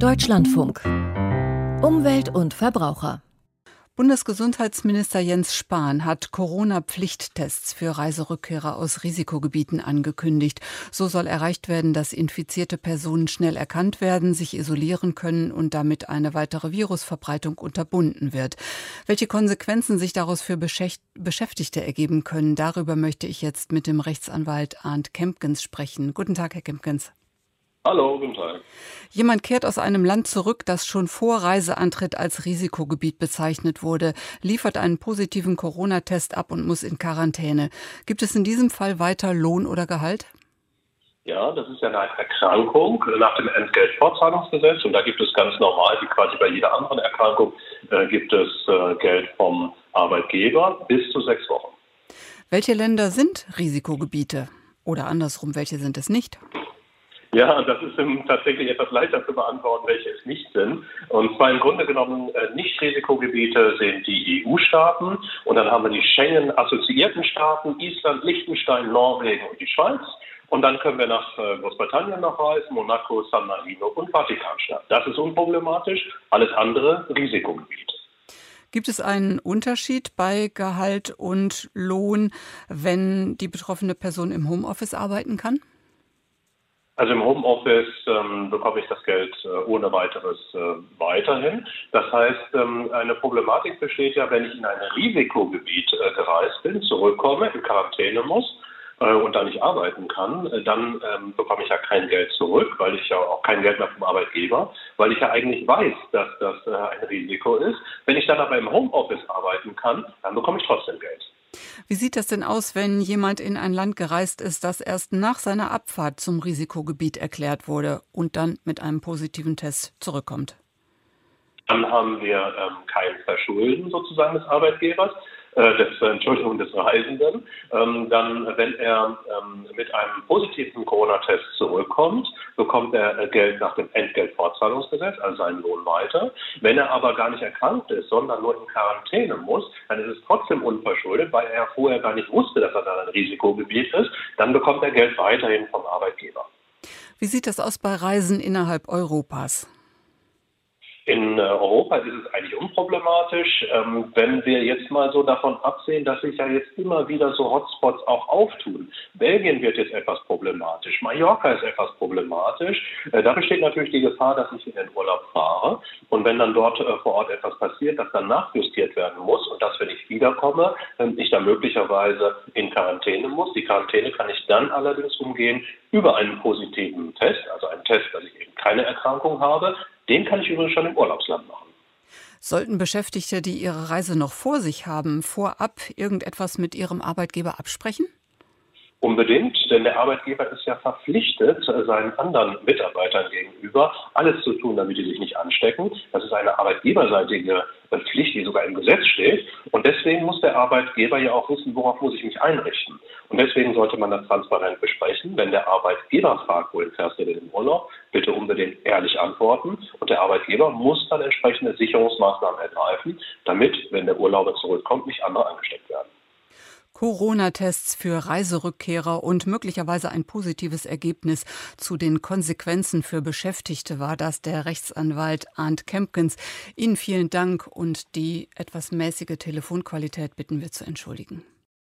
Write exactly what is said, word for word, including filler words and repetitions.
Deutschlandfunk. Umwelt und Verbraucher. Bundesgesundheitsminister Jens Spahn hat Corona-Pflichttests für Reiserückkehrer aus Risikogebieten angekündigt. So soll erreicht werden, dass infizierte Personen schnell erkannt werden, sich isolieren können und damit eine weitere Virusverbreitung unterbunden wird. Welche Konsequenzen sich daraus für Beschäftigte ergeben können, darüber möchte ich jetzt mit dem Rechtsanwalt Arndt Kempkens sprechen. Guten Tag, Herr Kempkens. Hallo, guten Tag. Jemand kehrt aus einem Land zurück, das schon vor Reiseantritt als Risikogebiet bezeichnet wurde, liefert einen positiven Corona-Test ab und muss in Quarantäne. Gibt es in diesem Fall weiter Lohn oder Gehalt? Ja, das ist ja eine Erkrankung nach dem Entgeltfortzahlungsgesetz und da gibt es ganz normal, wie quasi bei jeder anderen Erkrankung, äh, gibt es äh, Geld vom Arbeitgeber bis zu sechs Wochen. Welche Länder sind Risikogebiete? Oder andersrum, welche sind es nicht? Ja, das ist tatsächlich etwas leichter zu beantworten, welche es nicht sind. Und zwar im Grunde genommen äh, Nicht-Risikogebiete sind die E U-Staaten und dann haben wir die Schengen-assoziierten Staaten, Island, Liechtenstein, Norwegen und die Schweiz. Und dann können wir nach äh, Großbritannien noch reisen, Monaco, San Marino und Vatikanstadt. Das ist unproblematisch, alles andere Risikogebiet. Gibt es einen Unterschied bei Gehalt und Lohn, wenn die betroffene Person im Homeoffice arbeiten kann? Also im Homeoffice ähm, bekomme ich das Geld äh, ohne weiteres äh, weiterhin. Das heißt, ähm, eine Problematik besteht ja, wenn ich in ein Risikogebiet äh, gereist bin, zurückkomme, in Quarantäne muss äh, und da nicht arbeiten kann, äh, dann ähm, bekomme ich ja kein Geld zurück, weil ich ja auch kein Geld mehr vom Arbeitgeber, weil ich ja eigentlich weiß, dass das äh, ein Risiko ist. Wenn ich dann aber im Homeoffice arbeiten kann, dann bekomme ich trotzdem Geld. Wie sieht das denn aus, wenn jemand in ein Land gereist ist, das erst nach seiner Abfahrt zum Risikogebiet erklärt wurde und dann mit einem positiven Test zurückkommt? Dann haben wir ähm, kein Verschulden sozusagen des Arbeitgebers, äh, des, Entschuldigung, des Reisenden. Ähm, dann, wenn er ähm, mit einem positiven Corona-Test zurückkommt, bekommt er äh, Geld nach dem Entgeltfortzahlungsgesetz, also seinen Lohn weiter. Wenn er aber gar nicht erkrankt ist, sondern nur in Quarantäne muss, dann ist es trotzdem unverschuldet, weil er vorher gar nicht wusste, dass er dann ein Risikogebiet ist. Dann bekommt er Geld weiterhin vom Arbeitgeber. Wie sieht das aus bei Reisen innerhalb Europas? In Europa ist es eigentlich unproblematisch, ähm, wenn wir jetzt mal so davon absehen, dass sich ja jetzt immer wieder so Hotspots auch auftun. Belgien wird jetzt etwas problematisch, Mallorca ist etwas problematisch. Äh, da besteht natürlich die Gefahr, dass ich in den Urlaub fahre und wenn dann dort äh, vor Ort etwas passiert, das dann nachjustiert werden muss und dass, wenn ich wiederkomme, äh, ich dann möglicherweise in Quarantäne muss. Die Quarantäne kann ich dann allerdings umgehen über einen positiven Test, also einen Test, dass ich eben keine Erkrankung habe. Den kann ich übrigens schon im Urlaubsland machen. Sollten Beschäftigte, die ihre Reise noch vor sich haben, vorab irgendetwas mit ihrem Arbeitgeber absprechen? Unbedingt, denn der Arbeitgeber ist ja verpflichtet, seinen anderen Mitarbeitern gegenüber alles zu tun, damit die sich nicht anstecken. Das ist eine arbeitgeberseitige Pflicht, die sogar im Gesetz steht. Und deswegen muss der Arbeitgeber ja auch wissen, worauf muss ich mich einrichten. Und deswegen sollte man das transparent besprechen. Wenn der Arbeitgeber fragt, wohin fährst du denn im Urlaub, bitte unbedingt ehrlich antworten. Und der Arbeitgeber muss dann entsprechende Sicherungsmaßnahmen ergreifen, damit, wenn der Urlauber zurückkommt, nicht andere angesteckt werden. Corona-Tests für Reiserückkehrer und möglicherweise ein positives Ergebnis zu den Konsequenzen für Beschäftigte war das der Rechtsanwalt Arndt Kempkens. Ihnen vielen Dank und die etwas mäßige Telefonqualität bitten wir zu entschuldigen.